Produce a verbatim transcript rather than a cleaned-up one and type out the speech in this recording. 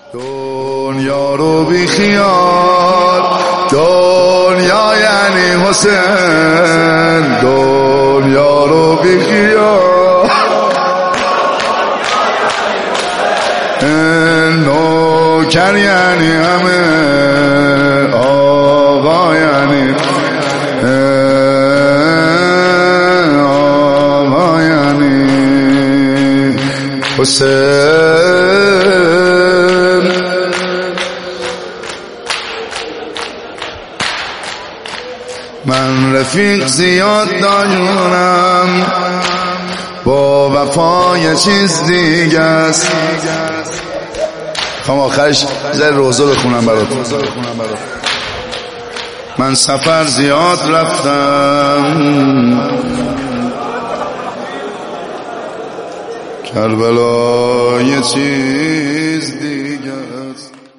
دنیا رو بی خیال، دنیا یعنی حسین، دنیا رو بی خیال، نوکر یعنی همه، آقا یعنی آقا یعنی حسین. من رفیق زیاد دارم، با وفای چیز دیگه است. خواهم آخرش زیر روزه بخونم برات. من سفر زیاد رفتم، کربلا یه چیز دیگه است.